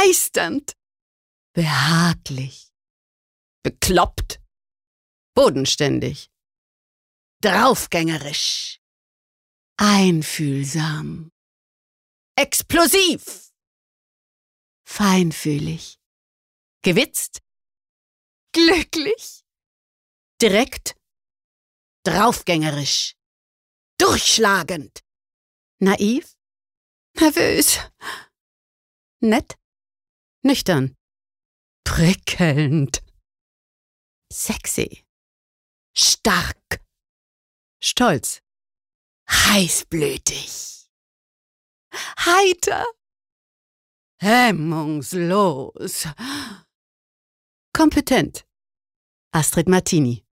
begeisternd, behaglich, bekloppt, bodenständig, draufgängerisch, einfühlsam, explosiv, feinfühlig, gewitzt, glücklich, direkt, draufgängerisch, durchschlagend, naiv, nervös, nett, nüchtern, prickelnd, sexy, stark, stolz, heißblütig, heiter, hemmungslos, kompetent. Astrid Martini.